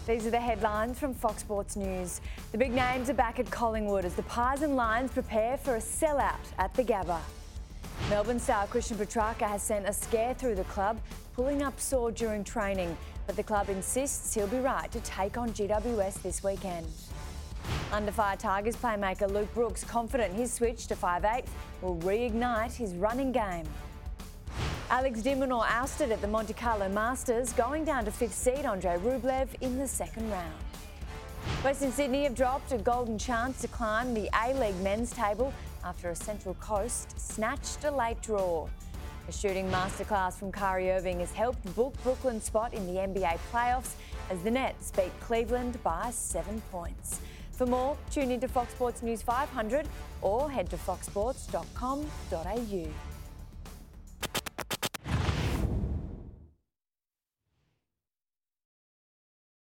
These are the headlines from Fox Sports News. The big names are back at Collingwood as the Pies and Lions prepare for a sellout at the Gabba. Melbourne star Christian Petrarca has sent a scare through the club, pulling up sore during training, but the club insists he'll be right to take on GWS this weekend. Under fire Tigers playmaker Luke Brooks confident his switch to 5'8" will reignite his running game. Alex de Minaur ousted at the Monte Carlo Masters, going down to 5th seed Andrei Rublev in the second round. Western Sydney have dropped a golden chance to climb the A-League men's table after a Central Coast snatched a late draw. A shooting masterclass from Kyrie Irving has helped book Brooklyn's spot in the NBA playoffs as the Nets beat Cleveland by 7 points. For more, tune into Fox Sports News 500 or head to foxsports.com.au.